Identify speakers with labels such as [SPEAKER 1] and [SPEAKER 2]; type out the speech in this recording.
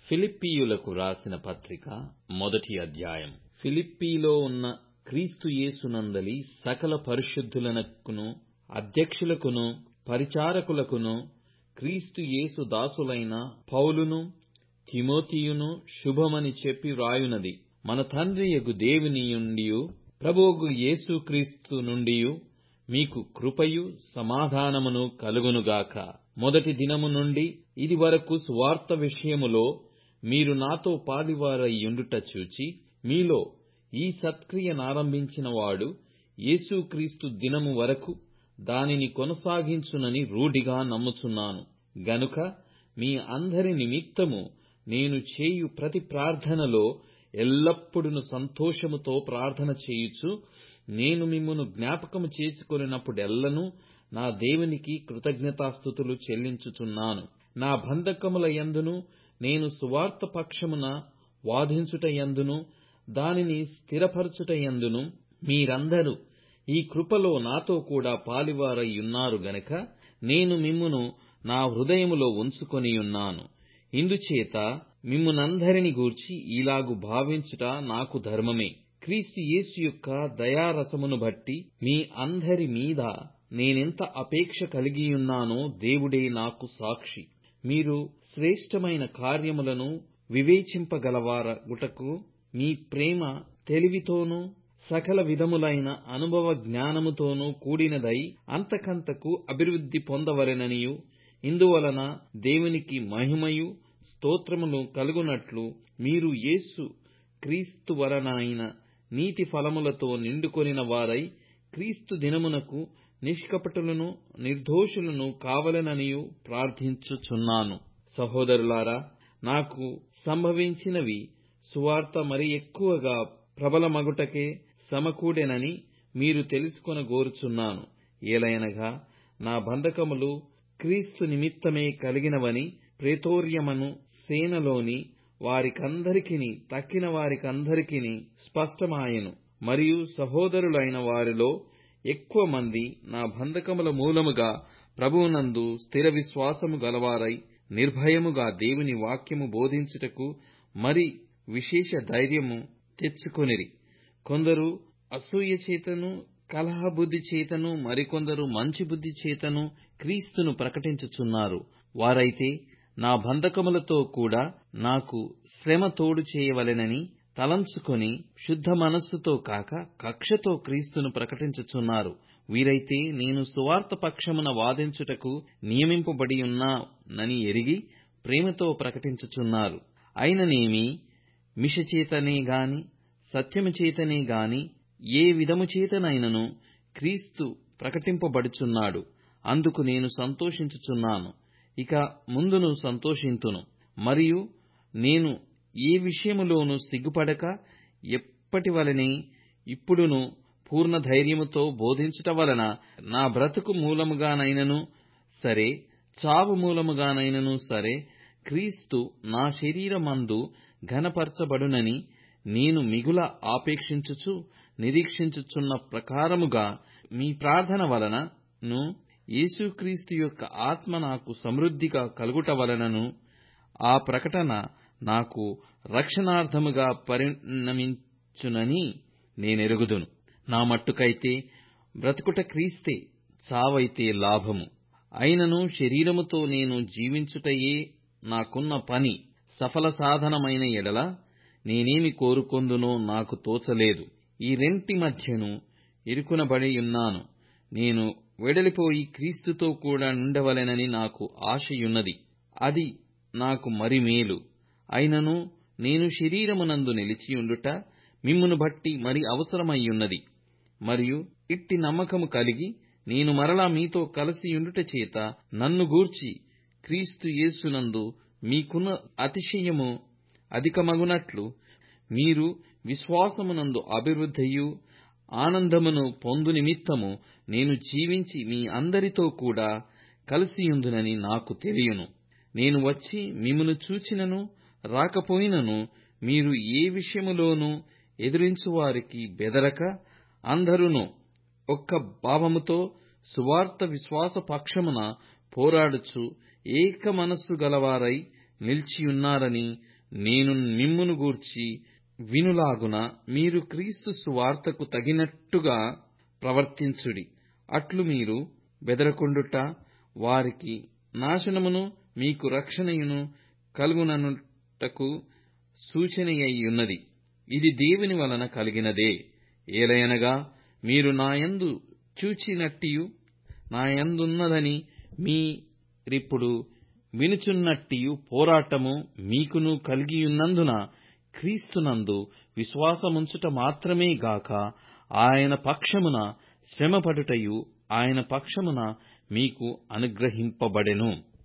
[SPEAKER 1] ఫిలిప్పీయులకు రాసిన పత్రిక మొదటి అధ్యాయం. ఫిలిప్పీలో ఉన్న క్రీస్తు యేసునందలి సకల పరిశుద్ధులకును అధ్యక్షులకును పరిచారకులకును క్రీస్తు యేసు దాసులైన పౌలును తిమోతియును శుభమని చెప్పి వ్రాయునది. మన తండ్రియగు దేవుని నుండియు ప్రభువగు యేసుక్రీస్తు నుండియు మీకు కృపయు సమాధానమును కలుగునుగాక. మొదటి దినము నుండి ఇది వరకు సువార్త విషయములో మీరు నాతో పాలివారయ్యుండుట చూచి, మీలో ఈ సత్క్రియనారంభించిన వాడు యేసుక్రీస్తు దినము వరకు దానిని కొనసాగించునని రూఢిగా నమ్ముచున్నాను. గనుక మీ అందరి నిమిత్తము నేను చేయు ప్రతి ప్రార్థనలో ఎల్లప్పుడూ సంతోషముతో ప్రార్థన చేయుచు, నేను మిమ్మును జ్ఞాపకము చేసుకొనినప్పుడెల్లను నా దేవునికి కృతజ్ఞతాస్తుతులు చెల్లించుచున్నాను. నా బంధకముల యందును నేను సువార్త పక్షమున వాదించుట యందును దానిని స్థిరపరచుట యందును మీరందరూ ఈ కృపలో నాతో కూడా పాలివారయ్యున్నారు గనుక నేను మిమ్మును నా హృదయములో ఉంచుకొనియున్నాను. ఇందుచేత మిమ్మునందరిని గూర్చి ఇలాగు భావించుట నాకు ధర్మమే. క్రీస్తు యేసు యొక్క దయారసమును బట్టి మీ అందరి మీద నేనెంత అపేక్ష కలిగియున్నానో దేవుడే నాకు సాక్షి. మీరు శ్రేష్టమైన కార్యములను వివేచింపగలవారగుటకు మీ ప్రేమ తెలివితోనూ సకల విధములైన అనుభవ జ్ఞానముతోనూ కూడినదై అంతకంతకు అభివృద్ధి పొందవలెననియు, ఇందువలన దేవునికి మహిమయు స్తోత్రములు కలుగునట్లు మీరు యేసు క్రీస్తు వలనైన నీతి ఫలములతో నిండుకొనిన వారై క్రీస్తు దినమునకు నిష్కపటులను నిర్దోషులను కావలెననియు ప్రార్థించుచున్నాను. సహోదరులారా, నాకు సంభవించినవి సువార్త మరి ఎక్కువగా ప్రబలమగుటకే సమకూడెనని మీరు తెలుసుకొనగోరుచున్నాను. ఏలయనగా నా బంధకములు క్రీస్తు నిమిత్తమే కలిగినవని ప్రేతోర్యమను సేనలోని వారికందరికిని తక్కిన వారికందరికిని స్పష్టమాయెను. మరియు సహోదరులైన వారిలో ఎక్కువ మంది నా బంధకముల మూలముగా ప్రభువునందు స్థిర విశ్వాసము గలవారై నిర్భయముగా దేవుని వాక్యము బోధించుటకు మరి విశేష ధైర్యము తెచ్చుకొనిరి. కొందరు అసూయ చేతను కలహ బుద్ధి చేతను మరికొందరు మంచి బుద్ధి చేతను క్రీస్తును ప్రకటించుచున్నారు. వారైతే నా బంధకములతో కూడా నాకు శ్రమ తోడు చేయవలెనని తలంచుకొని శుద్ధ మనస్సుతో కాక కక్షతో క్రీస్తును ప్రకటించుచున్నారు. వీరైతే నేను సువార్త పక్షమున వాదించుటకు నియమింపబడియున్నానని ఎరిగి ప్రేమతో ప్రకటించుచున్నారు. అయిననేమి మిషచేతనే గాని సత్యము చేతనే గాని ఏ విధము చేతనైనను క్రీస్తు ప్రకటింపబడుచున్నాడు. అందుకు నేను సంతోషించుచున్నాను, ఇక ముందును సంతోషింతును. మరియు నేను ఏ విషయములోనూ సిగ్గుపడక ఎప్పటివలనే ఇప్పుడును పూర్ణ ధైర్యముతో బోధించుట వలన నా బ్రతుకు మూలముగానైనను సరే, చావు మూలముగానైనను సరే, క్రీస్తు నా శరీరమందు ఘనపరచబడునని నేను మిగుల ఆపేక్షించుచు నిరీక్షించుచున్న ప్రకారముగా మీ ప్రార్థన వలనను యేసుక్రీస్తు యొక్క ఆత్మ నాకు సమృద్ధిగా కలుగుట వలనను ఆ ప్రకటన నాకు రక్షణార్థముగా పరిణమించునని నేనెరుగుదును. నా మట్టుకైతే బ్రతుకుట క్రీస్తే, చావైతే లాభము. అయినను శరీరముతో నేను జీవించుటయే నాకున్న పని సఫల సాధనమైన ఎడల నేనేమి కోరుకొందునో నాకు తోచలేదు. ఈ రెంటి మధ్యను ఇరుకునబడియున్నాను. నేను వెడలిపోయి క్రీస్తుతో కూడా నుండవలెనని నాకు ఆశయున్నది. అది నాకు మరి మేలు. అయినను నేను శరీరమునందు నిలిచియుండుట మిమ్మును బట్టి మరి అవసరమయ్యున్నది. మరియు ఇట్టి నమ్మకము కలిగి నేను మరలా మీతో కలిసియుండుట చేత నన్ను గూర్చి క్రీస్తు యేసునందు మీకున్న అతిశయము అధికమగునట్లు మీరు విశ్వాసమునందు అభివృద్ధియు ఆనందమును పొందు నిమిత్తము నేను జీవించి మీ అందరితో కూడా కలిసియుందునని నాకు తెలియను. నేను వచ్చి మిమ్మును చూచినను రాకపోయినను మీరు ఏ విషయములోనూ ఎదిరించువారికి బెదరక అందరూను ఒక్క భావముతో సువార్త విశ్వాస పక్షమున పోరాడుచు ఏక మనస్సు గలవారై నిలిచియున్నారని నేను మిమ్మును గూర్చి వినులాగున మీరు క్రీస్తు సువార్తకు తగినట్టుగా ప్రవర్తించుడి. అట్లు మీరు బెదరకుండుట వారికి నాశనమును మీకు రక్షణయును కలుగుననుటకు సూచనయైయున్నది. ఇది దేవుని వలన కలిగినదే. ఏలయనగా మీరు నాయందు చూచినట్టియు నాయందున్నదని మీరిప్పుడు వినుచున్నట్టియు పోరాటము మీకును కలిగియున్నందున క్రీస్తునందు విశ్వాసముంచుట మాత్రమే గాక ఆయన పక్షమున శ్రమపడుటయు ఆయన పక్షమున మీకు అనుగ్రహింపబడెను.